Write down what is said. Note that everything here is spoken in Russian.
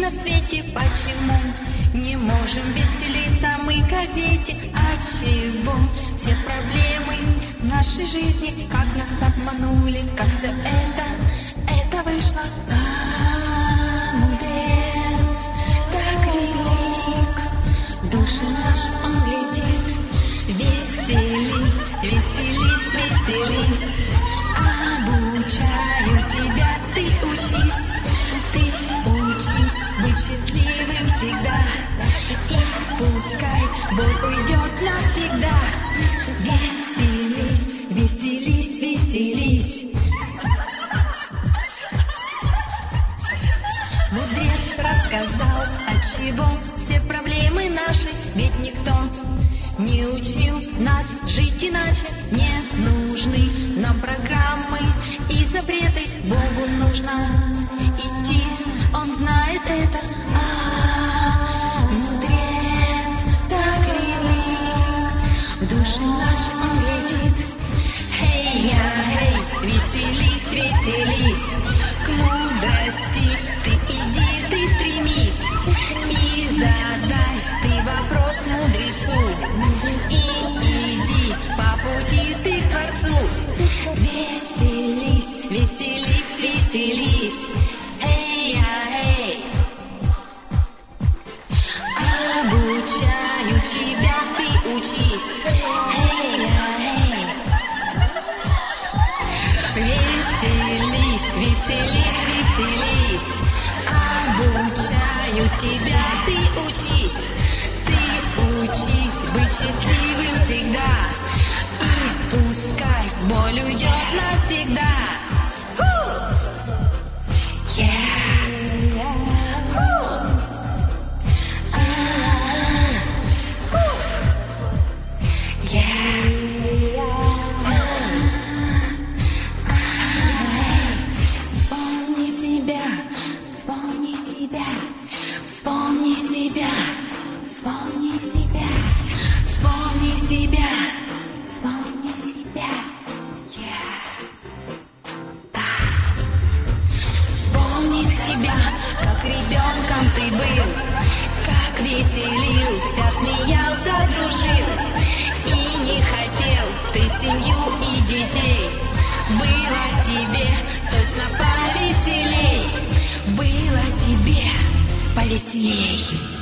на свете, почему не можем веселиться мы, как дети? Отчего все проблемы нашей жизни, как нас обманули, как все это вышло? Мудрец так велик, в душе наш он глядит. Веселись, веселись, веселись, обучаю тебя, ты учись быть счастливым всегда, и пускай боль уйдет навсегда. Веселись, веселись, веселись. Мудрец рассказал, отчего все проблемы наши, ведь никто не учил нас жить иначе. Не нужны нам программы и запреты, Богу нужно идти, Он знает это. Мудрец так велик, в душе нашей он глядит. Эй, веселись, веселись, к мудрости ты иди, ты стремись, и задай ты вопрос мудрецу, и иди по пути ты к Творцу. Веселись, веселись, веселись, эй, обучаю тебя, ты учись, веселись, веселись, веселись, обучаю тебя, ты учись быть счастливым всегда, и пускай боль уйдет навсегда. Вспомни себя, вспомни себя, вспомни себя, вспомни себя, вспомни себя, вспомни себя. Вспомни себя, как ребенком ты был, как веселился, смеялся, дружил, и не хотел ты семью и детей. Было тебе точно повеселей, было тебе повеселей.